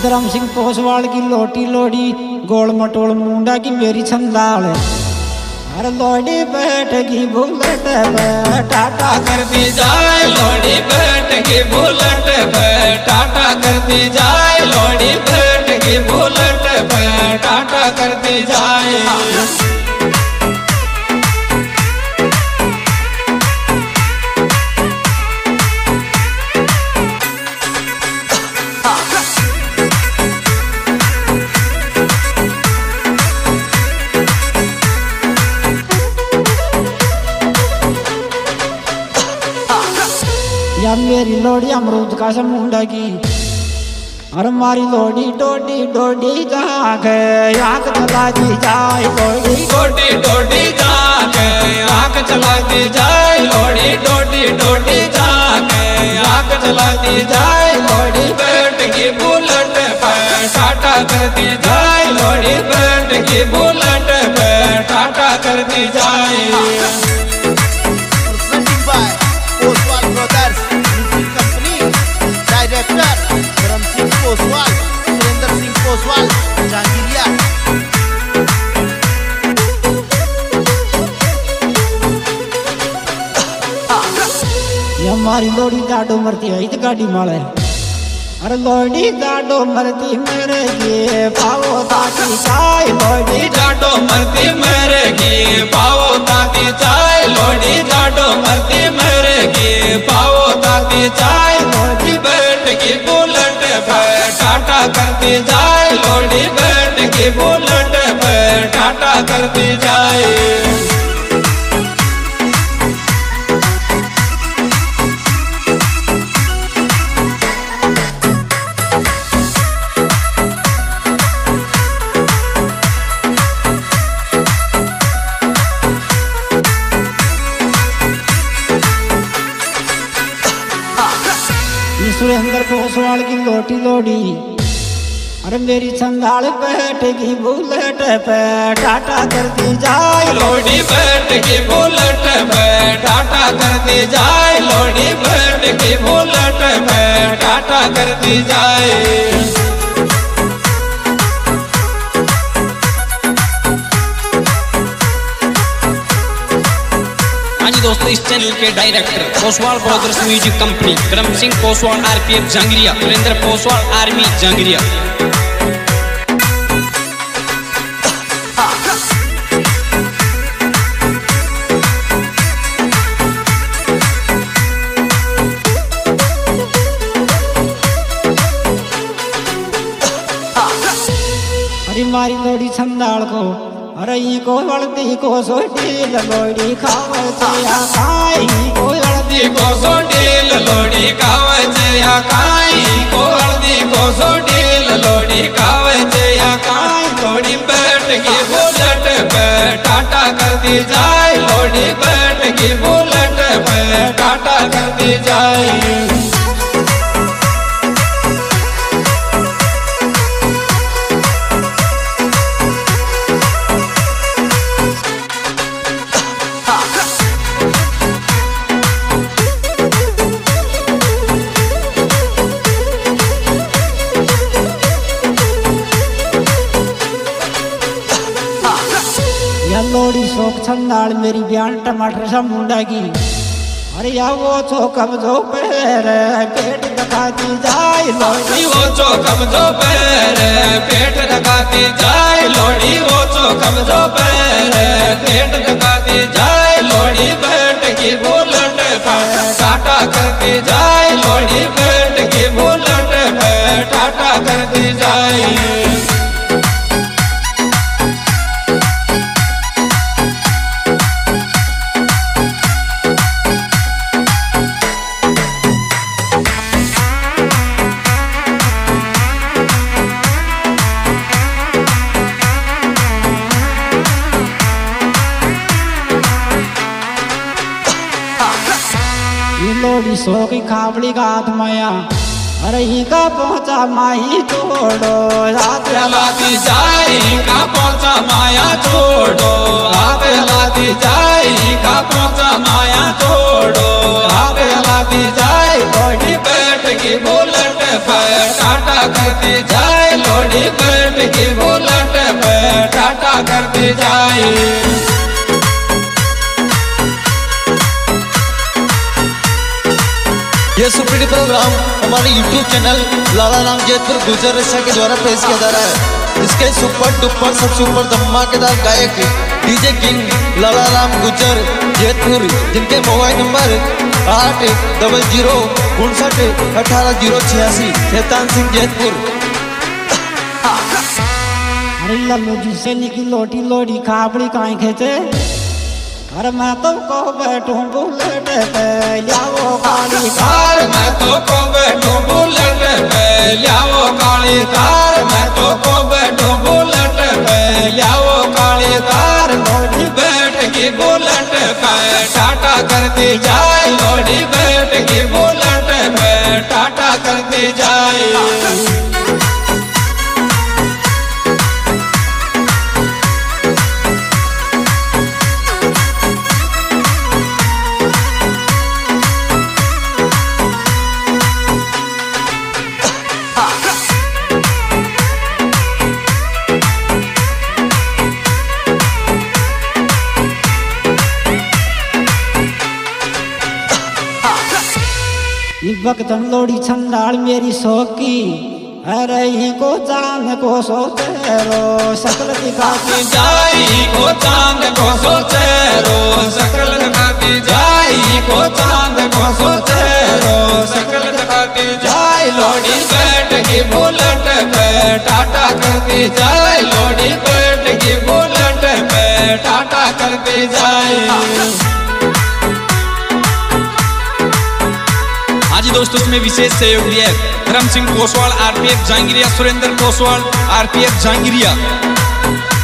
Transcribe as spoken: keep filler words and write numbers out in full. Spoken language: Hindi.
धर्म सिंह पोसवाल की लोटी लोड़ी गोल मटोल मुंडा की मेरी छंदाल। अरे लोड़ी बैठगी बुलेट पे टाटा करती जाए लोड़ी बैठगी बुलेट पे टाटा करती जाए लोड़ी बैठगी बुलेट पे टाटा करती जाए। या मेरी लोड़ी अमरूद का मुंडा की। अरे मारी लोड़ी डोडी डोडी जाके आग चला दी जाए लोड़ी डोडी डोडी जाके आग चला दी जाए लोड़ी डोडी डोडी जाके आग चला दी जाए लोड़ी बैठ की बुलेट पे टाटा करती जाए लोड़ी बैठ की बुलेट पे टाटा करती जाए। डायरेक्टर धर्म सिंह पोसवाल, सुरेंद्र सिंह पोसवाल, जांगिरिया। ये हमारी लोड़ी दाडो मरती है इत गाड़ी माले। अरे लोड़ी दाडो मरती मेरे ये पावो ताती चाय लोड़ी दाडो मरती मेरे की पावो ताती चाय लोड़ी दाडो मरती मेरे की पावो ताती चाय लोड़ी बैठ की बुलेट पे टाटा करती जाए लोड़ी बैठ की बुलेट पे टाटा करती जाए। सुरेंद्र पोसवाल की लोटी लोड़ी। अरे मेरी संभाल बैठगी बुलेट पे टाटा करती जाए लोड़ी बैठ की बुलेट पे टाटा करती जाए लोड़ी बैठ की बुलेट पे टाटा करती जाए। दोस्तों इस चैनल के director Poswal brothers music company, Dharm Singh Poswal RPF Jangiria, Surendra Poswal army Jangiria. अरे मारी लोड़ी छंदाल को। अरे ई को वळदी को सोटी लोड़ी खावे या खाई को वळदी को सोटी लोड़ी खावे या खाई को वळदी को सोटी लोड़ी खावे या खाई लोड़ी बैठ की बुलेट पे टाटा करती जाए लोड़ी बैठ की बुलेट पे टाटा करती जाए। लोड़ी शोक छंदाल मेरी बयान टमाटर सा मुंडा की। अरे या वो चौकम जो पैर पेट दिखाती जाए लोड़ी वो चौकम जो पैर पेट दिखाती जाए लोड़ी वो चौकम जो पैर पेट दिखाती जाए लोड़ी बैठ की बुलेट पे टाटा करती जाए लोड़ी बैठ की बुलेट पे टाटा करती जाए। लोड़ी सो की खावड़ी का हाथ माया। अरे ही का पहुंचा माही छोड़ो हाथ लाती जाए का पहुंचा माया छोड़ो हाथ लाती जाए का पहुंचा माया छोड़ो हाथ लाती जाए बड़ी बैठ की बुलेट पे टाटा करती जाए लोड़ी बैठ के बुलेट पे टाटा करती जाए। ये सुपीडी प्रोग्राम हमारे यूट्यूब चैनल लाला राम जयपुर गुजर रेशा के द्वारा पेश किया जा रहा है। इसके सुपर डुपर सबसे ऊपर धमाकेदार गायक डीजे किंग लाला राम गुजर जयपुर, जिनके मोबाइल नंबर आठ डबल जीरो उनसठ अठारह जीरो छियासी, शैतान सिंह जयपुर। अरे लल्लू जी से निकी लोटी लोड़ी खाबड़ी काहे खेचे। अरे मैं तो को बैठूं बुलेट पे लियाओ काली कार, मैं तो को बैठूं बुलेट पे लियाओ काली कार, मैं तो को बैठूं बुलेट पे लियाओ काली कार। लोड़ी बैठ की बुलेट पे टाटा करती जाए, लोड़ी बैठ की बुलेट पे टाटा करती जाए। भक्तन लोड़ी छंडाल मेरी शौकी, अरे ही को चांद को सोचे रो सकल दिखाती जाई को चांद को सोचे रो सकल दिखाती जाई को चांद को सोचे रो सकल दिखाती जाए। लोड़ी बैठ की बुलेट पे टाटा करती जाए, लोड़ी बैठ की बुलेट पे टाटा करती जाए। आज दोस्तों इसमें विशेष सहयोग दिया है धर्म सिंह कोसवाल, आरपीएफ जहांगीरिया, सुरेंद्र कोसवाल, आरपीएफ जहांगीरिया।